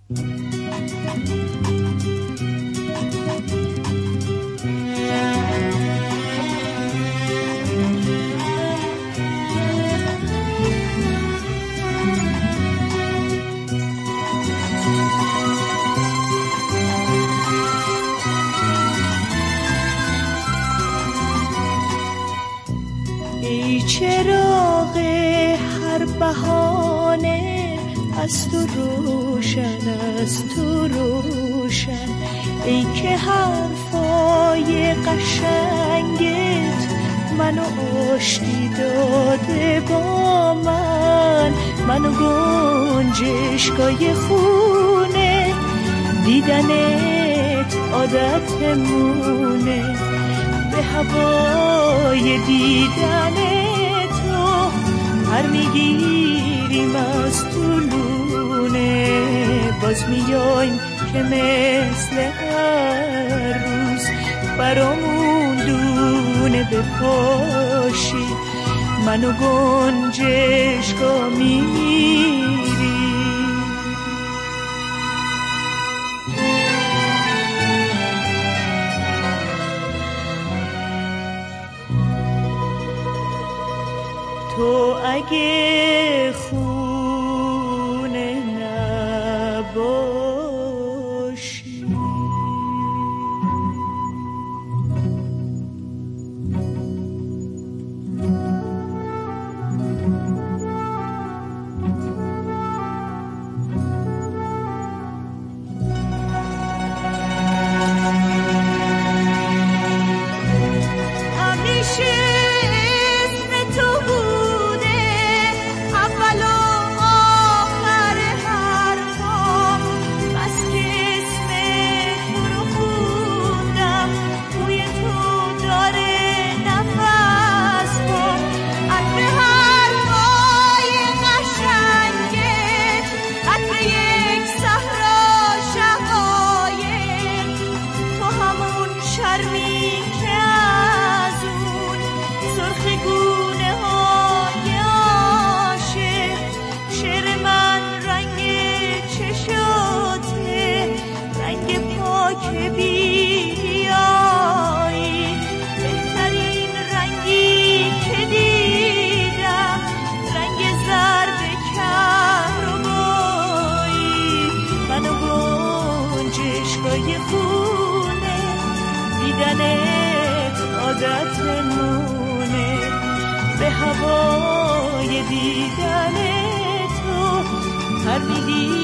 ای چراغ هر بهانه از تو روشن، از تو روشن، ای که حرفای قشنگت منو آشتی داده با منو گنجشگاه خونه، دیدنت عادتمونه، به هوای دیدن تو هر میگیریم از طولونه، باز میایم که مثل هر روز برامون دونه بپاشی، منو گنجشگاه میری. تو اگه خونه نباشی عادتمونه، به هوای دیدن تو هر میگی